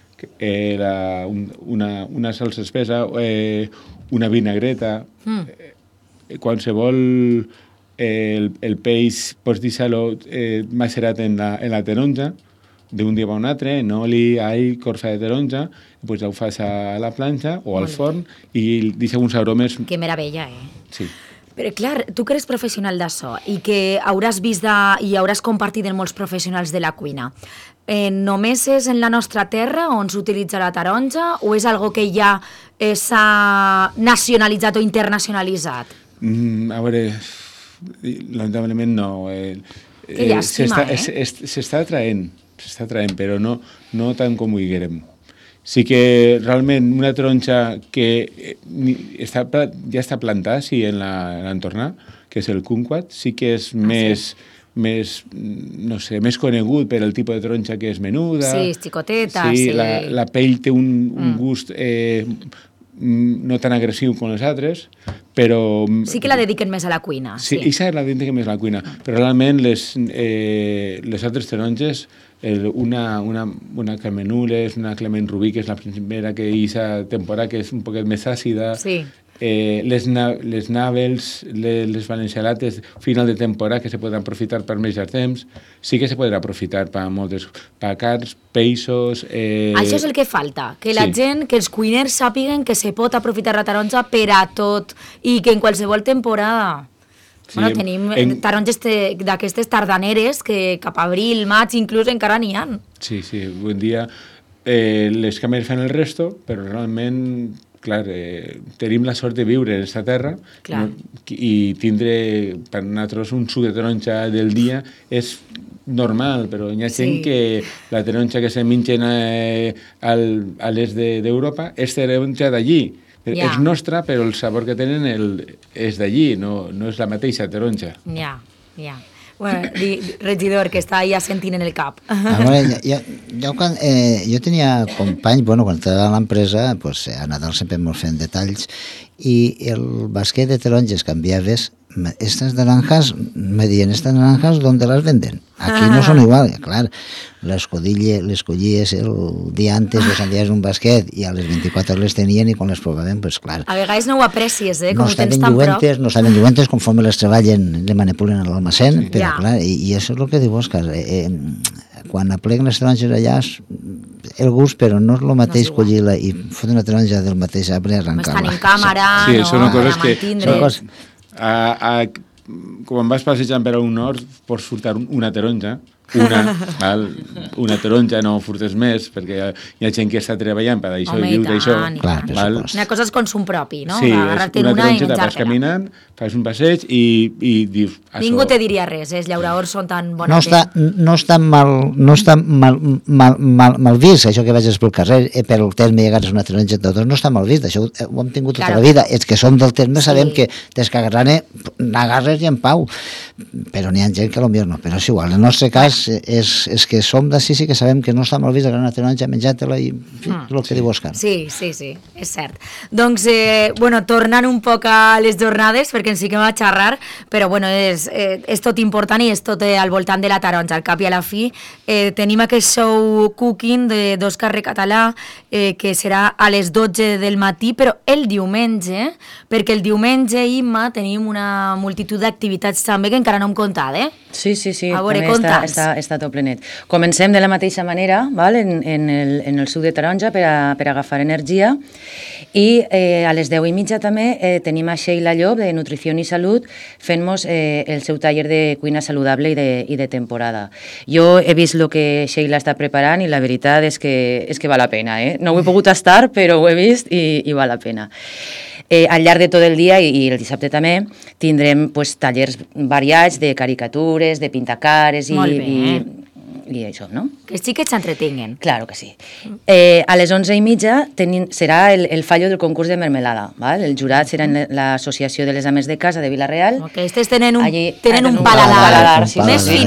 una salsa espesa, una vinagreta, qualsevol el peix pots deixar-lo macerat en la taronja d'un dia a un altre, en oli, all, corfa de taronja, pues ho fas a la planxa o al forn i deixa uns aromes... Que meravella, Sí. Però clar, tu que eres professional d'això i que hauràs vist i hauràs compartit amb molts professionals de la cuina, només és en la nostra terra on s'utilitza la taronja o és algo que ja s'ha nacionalitzat o internacionalitzat? A veure, lamentablement no. Que llàstima, S'està traient, però no tant com ho diguérem. Sí que realment una taronja que ja està plantada, sí, en l'entornar, que és el kumquat, sí que és més conegut per el tipus de taronja que és menuda. Sí, xicoteta. Sí, la pell té un gust no tan agressiu com les altres, però... Sí que la dediquen més a la cuina. Sí, aquesta la dediquen més a la cuina, però realment les altres taronges, una Carmenules, una Clement Rubí, que és la primera que aquesta temporada, que és un poquet més àcida, les Navels, les valencialates, final de temporada, que se poden aprofitar per més temps, sí que se poden aprofitar per moltes, per carns, peixos... Això és el que falta, que la gent, que els cuiners sàpiguen que se pot aprofitar la taronja per a tot i que en qualsevol temporada... Sí, tenim taronges d'aquestes tardaneres que cap a abril, maig, inclús encara n'hi ha. Sí, avui en dia les càmeres fan el resto, però realment, clar, tenim la sort de viure en aquesta terra i tindre per nosaltres un suc de taronja del dia és normal, però hi ha gent que la taronja que se mengen a l'est d'Europa és taronja d'allí. És nostra, però el sabor que tenen és d'allí, no és la mateixa taronja. Ja. Bueno, regidor, que està ahí assentint en el cap. Jo tenia companys, quan estava a l'empresa, a Nadal sempre ens fent detalls, i el basquet de taronges canviaves, estas naranjas, me diuen, estas naranjas, ¿dónde las venden? Aquí no son igual, clar, les collies el dia antes, les enviaves un basquet i a les 24 les tenien i quan les provaven, doncs clar. A vegades no ho aprecies, com ho tens tan prop. No estaven lluentes, conforme les treballen, les manipulen a l'almacén, però clar, i això és el que diu Òscar, quan apleguen les taronges allà, el gust, però no és el mateix collir-la i fotre una taronja del mateix arbre i arrencar-la. Estan en càmera, no? Sí, quan vas passejant per un hort pots furtar una taronja, una taronja, no furtes més, perquè hi ha gent que està treballant per això i viu d'això. Una cosa és consum propi, no? Sí, una taronja te vas caminant, fas un passeig i dius... Ningú te diria res, els llauraors són tan bons. No està mal vist, això que vaig pel carrer, per el terme llegar una taronja, no està mal vist, això ho hem tingut tota la vida. Els que som del terme sabem que des que n'agarres i en pau, però n'hi ha gent que potser no, però és igual. En el nostre cas és que som d'ací, sí que sabem que no està mal vist agarrar una taronja, menjar-te-la i el que diu Òscar. Sí, és cert. Doncs, tornant un poc a les jornades, perquè ens fiquem a xerrar, però és tot important i és tot al voltant de la taronja. Al cap i a la fi tenim aquest show cooking d'Òscar Català que serà a les 12 del matí, però el diumenge, perquè el diumenge, Imma, tenim una multitud d'activitats també que encara no hem contat, Sí, a veure, conta'ns. Està tot plenet. Comencem de la mateixa manera, en el suc de taronja per agafar energia, i a les 10:30 també tenim a Sheila Llop de Nutrició i Salut fent-nos el seu taller de cuina saludable i de temporada. Jo he vist el que Sheila està preparant i la veritat és que val la pena. No ho he pogut estar, però ho he vist i val la pena. Al llarg de tot el dia i el dissabte també tindrem tallers variats de caricatures, de pintacares i això, no? Que sí que s'entretinguen. Claro que sí. A les 11:30 serà el fallo del concurs de mermelada. El jurat serà en l'Associació de les Ames de Casa de Vila-real. Aquestes tenen un paladar més finet.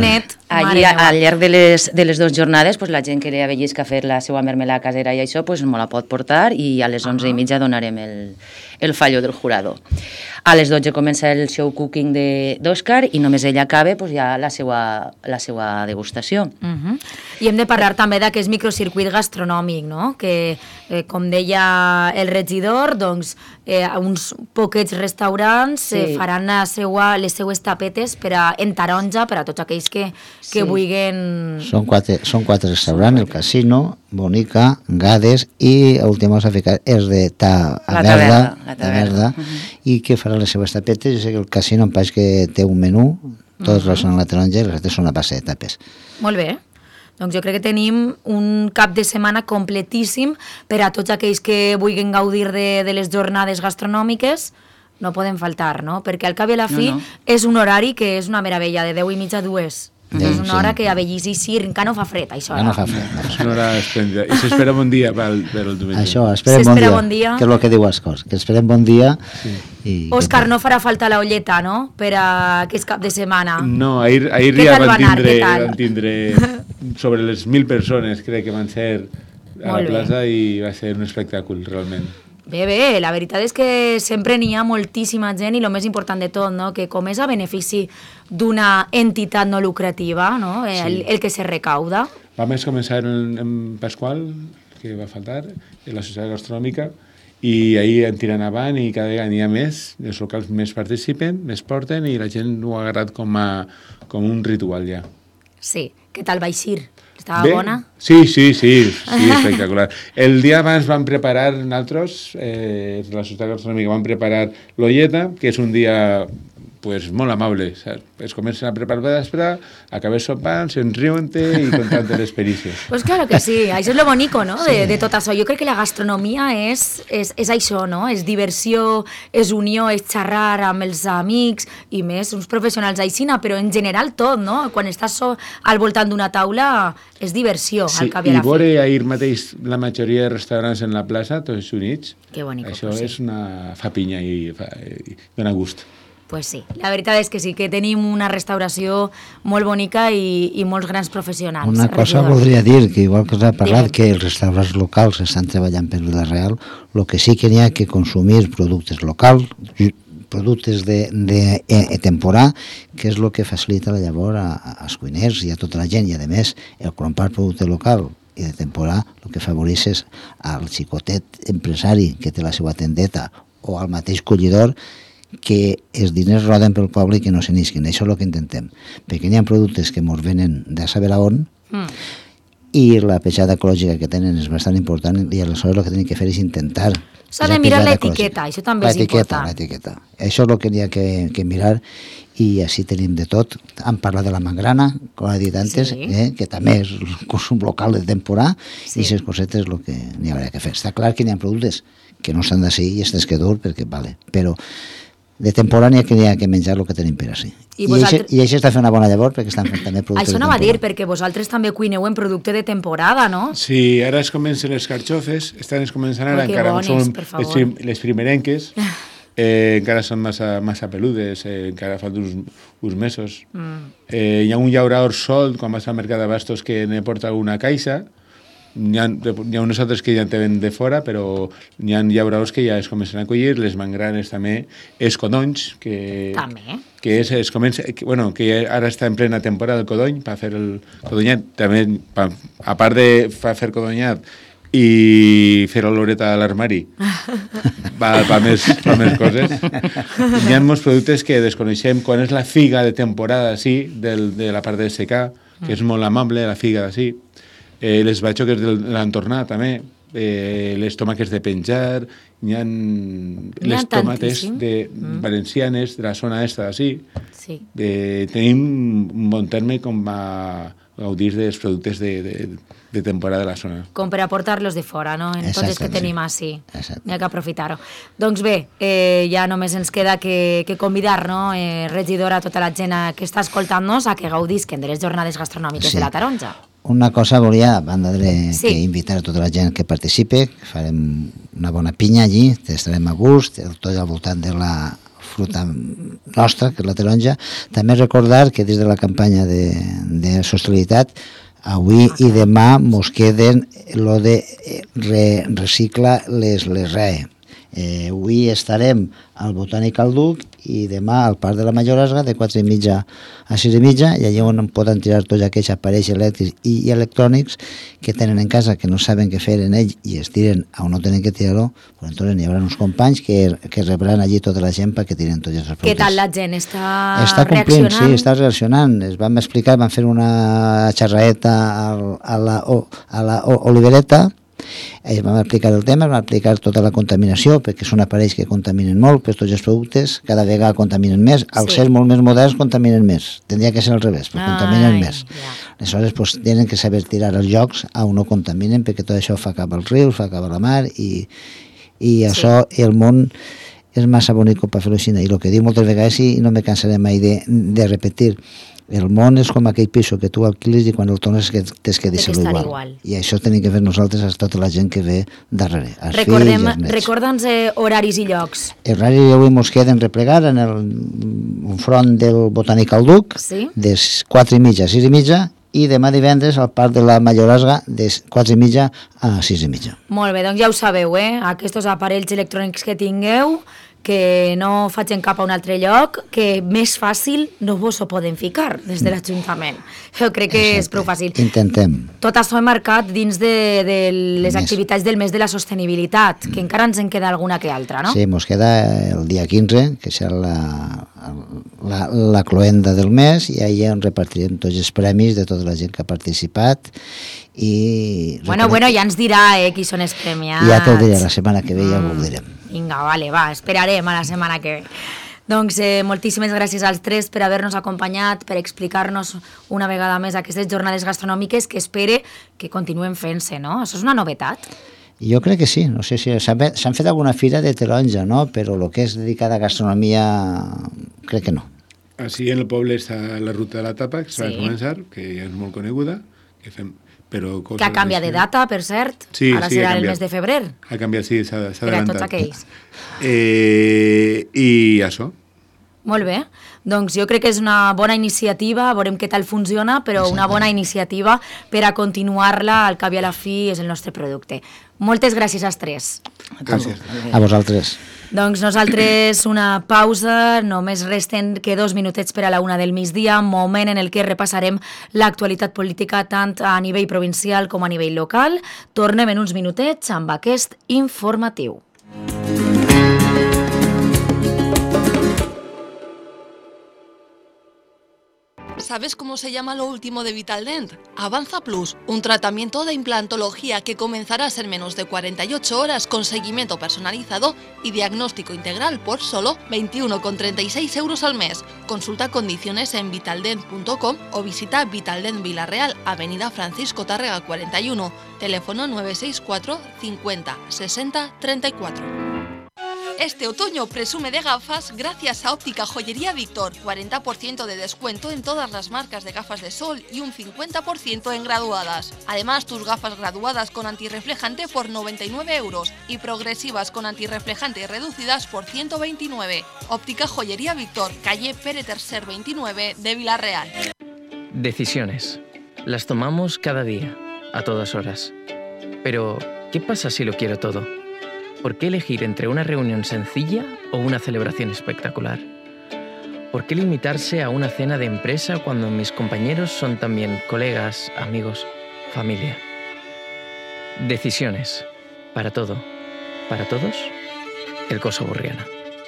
Allí, al llarg de les 2 jornades, pues, la gent que li avellisca a fer la seva mermelada casera i això, pues, me la pot portar i a les 11:30 donarem el fallo del jurado. A les 12 comença el show cooking d'Òscar i només ell acaba pues, ja la seva degustació. I hem de parlar també d'aquest microcircuit gastronòmic, no? Que, com deia el regidor, doncs, uns poquets restaurants faran les seues tapetes en taronja per a tots aquells que vulguin... Són quatre restaurants, el Casino, Bonica, Gades i l'últim que s'ha ficat és de Taverda, i que farà les seves tapetes. Jo sé que el Casino em pareix que té un menú, tots són a la taronja i les altres són a base de tapes. Molt bé. Doncs jo crec que tenim un cap de setmana completíssim per a tots aquells que vulguin gaudir de les jornades gastronòmiques. No poden faltar, no? Perquè al cap i a la fi és un horari que és una meravella, de 10:30 a 2. És una hora que a Bellís i Sir encara no fa fred, això. No fa fred. És una hora esplèndida. I s'espera bon dia per el diumenge. Això, s'espera bon dia, que és el que diu Òscar, que esperem bon dia. Òscar, no farà falta la olleta, no?, per a aquest cap de setmana. No, ahir ja van tindre sobre les 1.000 persones, crec que van ser a la plaça i va ser un espectacle, realment. Bé, la veritat és que sempre n'hi ha moltíssima gent i el més important de tot, no? Que com és a benefici d'una entitat no lucrativa, no? El que se recauda. Va més començar en Pasqual, que va faltar, en la societat gastronòmica, i ahir en tiren avant i cada vegada n'hi ha més, els locals més participen, més porten i la gent ho ha agarrat com un ritual ja. Sí, què tal va eixir? Estava bona? Sí, espectacular. El dia abans vam preparar nosaltres, la societat gastronòmica, vam preparar l'olleta, que és un dia pues, molt amable. Es comencen a preparar per després, acabes sopant, se'n riuen-te i contant les perícies. Pues claro que sí, això és lo bonico, no?, de tot això. Jo crec que la gastronomia és això, no?, és diversió, és unió, és xerrar amb els amics i més uns professionals aixina, però en general tot, no?, quan estàs al voltant d'una taula és diversió, al cap i a la fi. I veure ahir mateix la majoria de restaurants en la plaça, tots units, això és una fapinya i dona gust. Pues sí, la veritat és que sí, que tenim una restauració molt bonica i molts grans professionals. Una cosa voldria dir, que igual que us ha parlat, que els restaurants locals estan treballant per Vila-real, el que sí que n'hi ha que consumir productes locals, productes de temporada, que és el que facilita la llavor als cuiners i a tota la gent, i a més, el comprar producte local i de temporada, el que afavoreix és al xicotet empresari que té la seva tendeta o al mateix collidor, que els diners roden pel poble i que no se n'isquen. Això és el que intentem, perquè n'hi ha productes que ens venen de saber on i la petjada ecològica que tenen és bastant important, i aleshores el que tenim que fer és intentar... S'ha de mirar l'etiqueta, això també és important. L'etiqueta. Això és el que n'hi ha que mirar, i així tenim de tot. Han parlat de la mangrana, com ha dit antes, que també és un consum local de temporada, i aquestes cosetes és el que n'hi hauria que fer. Està clar que n'hi ha productes que no s'han de ser i estes que dur, perquè vale, però de temporada n'hi ha que menjar el que tenim per així. I això està fent una bona llavor, perquè estan fent també productes de temporada. Això no va dir, perquè vosaltres també cuineu en producte de temporada, no? Sí, ara es comencen les carxofes, estan començant ara, encara no són les primerenques, encara són massa peludes, encara falten uns mesos. Hi ha un llaurador sol, quan vas al mercat d'abastos, que ne porta una caixa. Hi ha unes altres que ja en tenen de fora, però hi ha llauradors que ja es comencen a collir, les mangranes també, els codonys, que ara està en plena temporada el codony, per fer el codonyat, també, a part de fer codonyat i fer oloreta a l'armari, va més coses. Hi ha molts productes que desconeixem, quan és la figa de temporada, sí, de la part de secà, que és molt amable, la figa d'ací. Les batxoques de l'entornar també, les tomàquets de penjar, hi ha les tomates valencianes de la zona esta d'ací. Tenim un bon terme com a gaudir dels productes de temporada de la zona. Com per aportar-los de fora, no? En tots els que tenim així. N'hi ha que aprofitar-ho. Doncs bé, ja només ens queda que convidar, no, regidora, a tota la gent que està escoltant-nos a que gaudisquen de les jornades gastronòmiques de la Taronja. Una cosa volia, a banda de invitar a tota la gent que participe, farem una bona pinya allí, estarem a gust, tot al voltant de la fruita nostra, que és la taronja. També recordar que des de la campanya de sostenibilitat, avui i demà mos queden lo de recicla les RAE. Avui estarem al Botànic al Duc i demà al Parc de la Majoresga de 4:30 a 6:30, i allà on poden tirar tots aquells aparells elèctrics i electrònics que tenen en casa, que no saben què fer en ell i es tiren on no tenen que tirar-ho. Entonces hi haurà uns companys que rebran allí tota la gent perquè tiren tots els productes. Què tal la gent? Està complint, reaccionant? Sí, està reaccionant. Es vam explicar, vam fer una xerraeta a la Olivereta. Vam explicar el tema, vam explicar tota la contaminació, perquè són aparells que contaminen molt, però tots els productes cada vegada contaminen més. Al ser molt més moderns contaminen més. Tindria que ser al revés, però contaminen més. Aleshores, pues, tenen que saber tirar els llocs on no contaminen, perquè tot això fa cap als rius, fa cap a la mar, i això, el món és massa bonic per fer-ho així. I el que dic moltes vegades, i no me cansaré mai de repetir, el món és com aquell piso que tu alquiles i quan el tornes tens que deixar-lo igual. I això tenim que fer nosaltres a tota la gent que ve darrere. Recorda'ns horaris i llocs. Els horaris avui ens queden replegar en el front del Botànic al Duc, de 4:30 a 6:30, i demà divendres al Parc de la Majoresga de 4:30 a 6:30. Molt bé, doncs ja ho sabeu, aquests aparells electrònics que tingueu, que no facin cap a un altre lloc, que més fàcil no vos ho poden ficar des de l'Ajuntament. Jo crec que és prou fàcil. Intentem. Tot això marcat dins de les activitats del mes de la sostenibilitat, que encara ens en queda alguna que altra, no? Sí, ens queda el dia 15, que serà la cloenda del mes, i allà on repartirem tots els premis de tota la gent que ha participat. I bueno, ja ens dirà qui són els premiats. Ja t'ho diré, la setmana que ve ja ho direm. Vinga, vale, va, esperarem a la setmana que ve. Doncs moltíssimes gràcies als tres per haver-nos acompanyat, per explicar-nos una vegada més aquestes jornades gastronòmiques que espere que continuen fent-se, no? Això és una novetat. Jo crec que sí, no sé si s'han fet alguna fira de taronja, no? Però el que és dedicada a gastronomia crec que no. Així en el poble està la ruta de la tapa, que s'ha de començar, que ja és molt coneguda, que fem... Que ha canviat de data, per cert. Sí, ara serà el mes de febrer. Ha canviat, sí, s'ha adelantat. Per a tots aquells. I això. Molt bé. Doncs jo crec que és una bona iniciativa, veurem què tal funciona, però una bona iniciativa per a continuar-la, al cap i a la fi és el nostre producte. Moltes gràcies als tres. Gràcies. A vosaltres. Doncs nosaltres una pausa, només resten que 2 minutets per a la 1 del migdia, moment en el que repassarem l'actualitat política tant a nivell provincial com a nivell local. Tornem en uns minutets amb aquest informatiu. ¿Sabes cómo se llama lo último de Vitaldent? Avanza Plus, un tratamiento de implantología que comenzará en menos de 48 horas con seguimiento personalizado y diagnóstico integral por solo 21,36 € al mes. Consulta condiciones en vitaldent.com o visita Vitaldent Villarreal, Avenida Francisco Tárrega 41, teléfono 964 50 60 34. Este otoño presume de gafas gracias a Óptica Joyería Víctor. 40% de descuento en todas las marcas de gafas de sol y un 50% en graduadas. Además, tus gafas graduadas con antirreflejante por 99 € y progresivas con antirreflejante reducidas por 129. Óptica Joyería Víctor, calle Pere Tercer 29 de Villarreal. Decisiones. Las tomamos cada día, a todas horas. Pero, ¿qué pasa si lo quiero todo? ¿Por qué elegir entre una reunión sencilla o una celebración espectacular? ¿Por qué limitarse a una cena de empresa cuando mis compañeros son también colegas, amigos, familia? Decisiones. Para todo. Para todos. El Coso Burriana.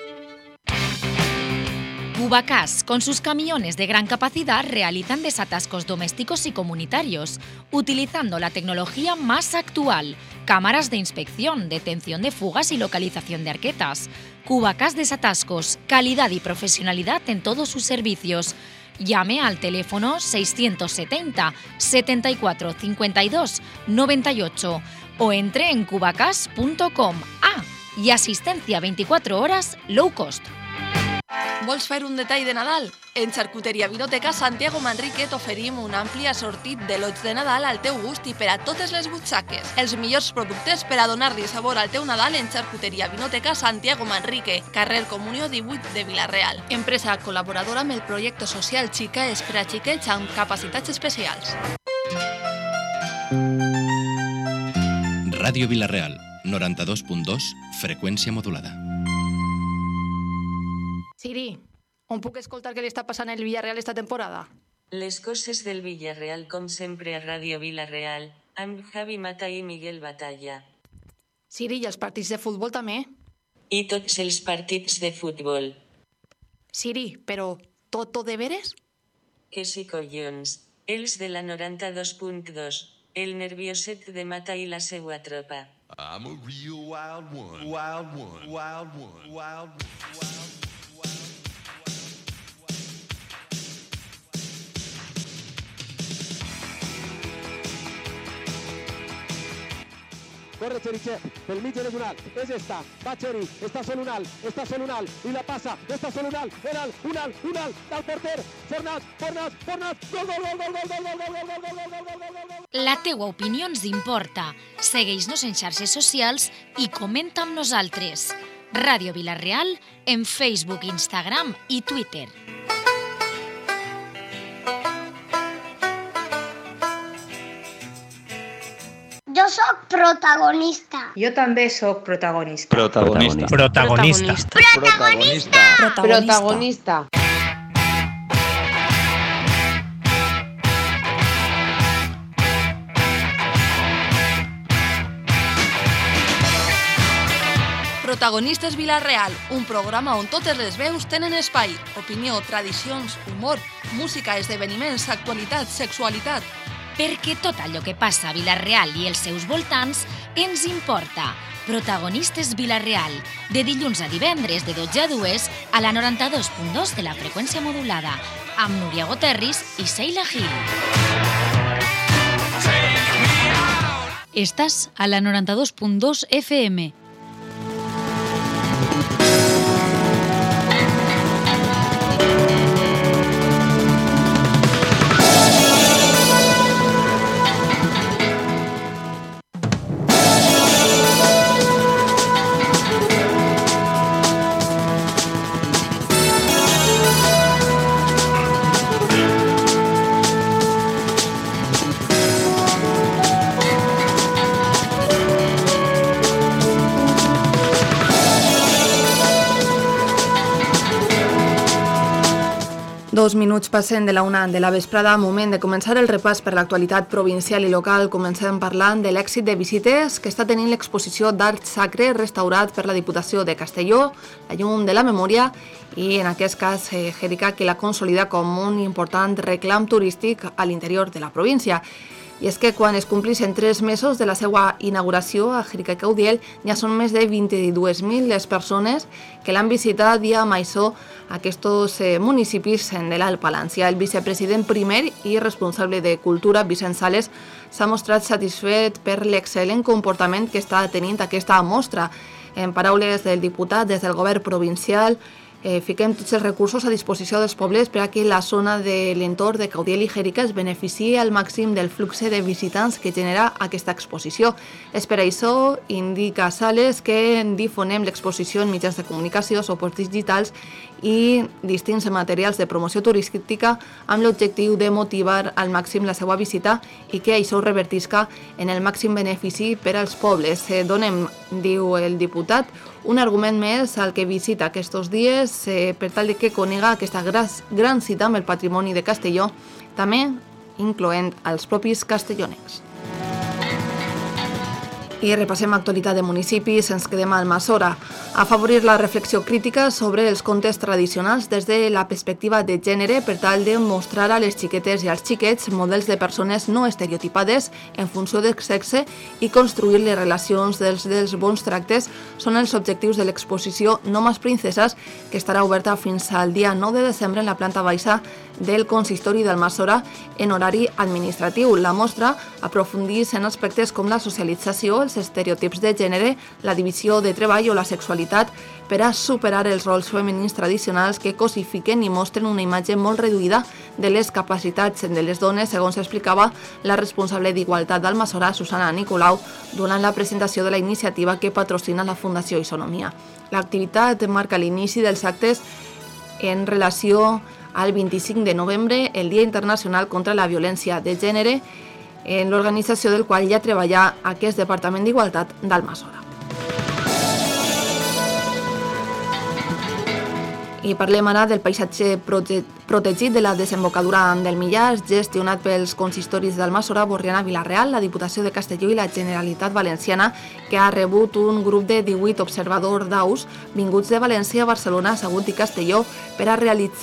Cubacas, con sus camiones de gran capacidad, realizan desatascos domésticos y comunitarios, utilizando la tecnología más actual, cámaras de inspección, detención de fugas y localización de arquetas. Cubacas Desatascos, calidad y profesionalidad en todos sus servicios. Llame al teléfono 670 74 52 98 o entre en cubacas.com. Y asistencia 24 horas low cost. Vols fer un detall de Nadal? En Xarcuteria Vinoteca Santiago Manrique t'oferim un ampli assortit de lots de Nadal al teu gust i per a totes les butxaques. Els millors productes per a donar-li sabor al teu Nadal en Xarcuteria Vinoteca Santiago Manrique, carrer Comunió 18 de Vila-real. Empresa col·laboradora amb el projecte social Xica és per a xiquets amb capacitats especials. Ràdio Vila-real, 92.2, freqüència modulada. Siri, on puc escoltar què li està passant al Villarreal esta temporada? Les coses del Villarreal com sempre a Ràdio Vila-real, amb Javi Mata i Miguel Batalla. Siri, i els partits de futbol també? I tots els partits de futbol. Siri, però tot de veres? Que sí, collons. Els de la 92.2, el nervioset de Mata i la seua tropa. I'm a real wild one, wild one, wild one, wild one. Corre Cherichev, pel mig de l'Unal, és esta, va Cheri, està sol Unal, i la passa, està sol Unal, del porter, Fornàs, gol, La teua opinió ens importa. Segueix-nos en xarxes socials i comenta amb nosaltres. Ràdio Vila-real en Facebook, Instagram i Twitter. Jo sóc protagonista. Jo també sóc protagonista. Protagonista. Protagonistes Vila-real, un programa on totes les veus tenen espai. Opinió, tradicions, humor, música, esdeveniments, actualitat, sexualitat. Perquè tot allò que passa a Vila-real i els seus voltants ens importa. Protagonistes Vila-real, de dilluns a divendres de 12 a 2 a la 92.2 de la freqüència modulada, amb Núria Goterris i Sheila Gil. Estàs a la 92.2 FM. Dos minuts passen de la 1 de la vesprada, moment de començar el repàs per l'actualitat provincial i local. Comencem parlant de l'èxit de visites que està tenint l'exposició d'art sacre restaurat per la Diputació de Castelló, la Llum de la Memòria, i en aquest cas Jerica, que la consolida com un important reclam turístic a l'interior de la província. I és que quan es complixen 3 mesos de la seva inauguració a Jerica i Caudiel, ja són més de 22.000 les persones que l'han visitat dia a Maissó, aquests municipis de l'Alt Palància. El vicepresident primer i responsable de Cultura, Vicent Sales, s'ha mostrat satisfet per l'excel·lent comportament que està tenint aquesta mostra. En paraules del diputat, des del govern provincial, fiquem tots els recursos a disposició dels pobles per a que la zona de l'entorn de Caudiel i Jerica es beneficiï al màxim del flux de visitants que genera aquesta exposició. És per això, indica Sales, que difonem l'exposició en mitjans de comunicació, suports digitals i distints materials de promoció turística amb l'objectiu de motivar al màxim la seva visita i que això revertisca en el màxim benefici per als pobles. Donem, diu el diputat, un argument més al que visita aquests dies per tal de que conega aquesta gran cita amb el patrimoni de Castelló, també incloent els propis castellonencs. I repassem actualitat de municipis, ens quedem al Almassora. Afavorir la reflexió crítica sobre els contes tradicionals des de la perspectiva de gènere per tal de mostrar a les xiquetes i als xiquets models de persones no estereotipades en funció del sexe i construir les relacions dels bons tractes són els objectius de l'exposició No más princeses, que estarà oberta fins al dia 9 de desembre en la planta baixa del consistori d'Almassora en horari administratiu. La mostra aprofundeix en aspectes com la socialització, els estereotips de gènere, la divisió de treball o la sexualitat per a superar els rols femenins tradicionals que cosifiquen i mostren una imatge molt reduïda de les capacitats de les dones, segons explicava la responsable d'Igualtat d'Almassora, Susana Nicolau, durant la presentació de la iniciativa que patrocina la Fundació Isonomia. L'activitat marca l'inici dels actes en relació al 25 de novembre, el Dia Internacional contra la Violència de Gènere, en l'organització del qual ja treballa aquest Departament d'Igualtat d'Almassora. I parlem ara del paisatge protegit de la desembocadura del Millars, gestionat pels consistoris d'Almassora, Borriana, Vila-real, la Diputació de Castelló i la Generalitat Valenciana, que ha rebut un grup de 18 observadors d'aus vinguts de València, Barcelona, Sagunt i Castelló per a realitzar